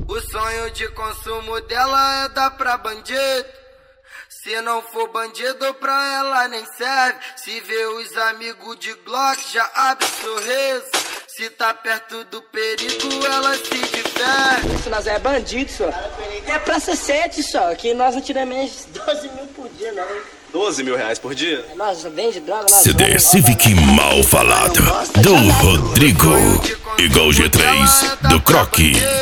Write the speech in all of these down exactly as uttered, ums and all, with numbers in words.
O sonho de consumo dela é dar pra bandido. Se não for bandido pra ela nem serve. Se vê os amigos de Glock já abre sorriso. Se tá perto do perigo ela se diverte. Isso nós é bandido só. É praça sete só, que nós antigamente doze mil por dia, não. doze mil reais por dia? Nós vende droga, nós C D Civic Mal Falado do Rodrigo, igual G três do Croc.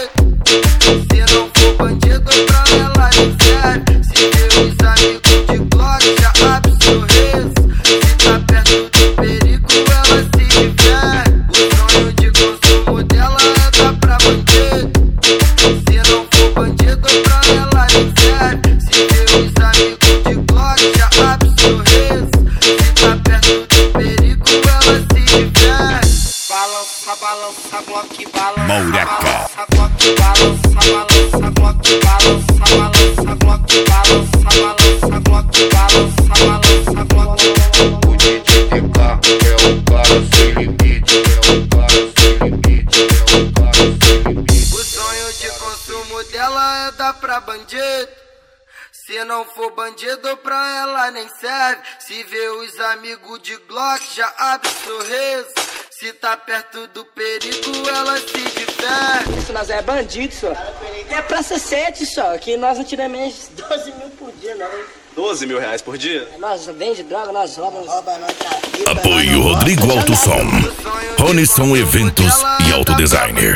Se não for bandido pra ela nem serve. Se vê os amigos de Glock já abre sorriso. Se tá perto do perigo ela se diverte. O sonho de consumo dela é dar pra bandido. Se não for bandido pra ela nem serve. Se vê os amigos de Glock já abre sorriso. Se tá perto do perigo ela se diverte. Balança, balança, Glock, balança. Maureca. Balança, balança, Glock, balança, balança, Glock, balança, balança, Glock, balança, balança, Glock. O D J T K é o cara sem limite, é o cara sem limite, é o cara sem limite. O sonho de consumo dela é dar pra bandido. Se não for bandido pra ela nem serve. Se vê os amigos de Glock já abre sorriso. Se tá perto do perigo ela se diverte. Isso nós é bandido só. É praça sete só, que nós antigamente doze mil por dia, não. doze mil reais por dia? Nós vende droga, nós roubamos. Apoio Rodrigo Alto Som, Ronisson Eventos e Autodesigner.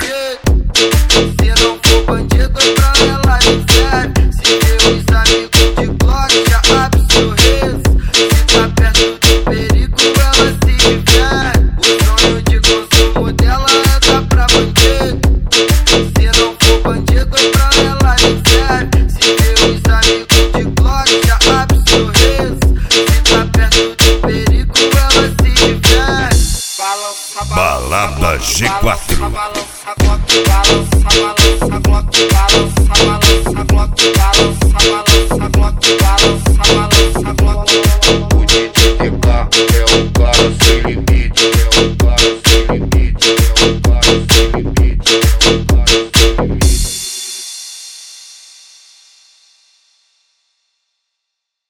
Se não for bandido pra ela nem serve. Se vê os amigos de Glock já abre sorriso. Se tá perto do perigo ela se diverte. O sonho de consumo dela é dar pra bandido. Se não for bandido pra ela nem serve. Se vê os amigos de Glock já abre sorriso. Se tá perto do perigo ela se diverte. Balança, Balada G quatro. balança, Glock, balança, balança, Glock, balança, balança, Glock.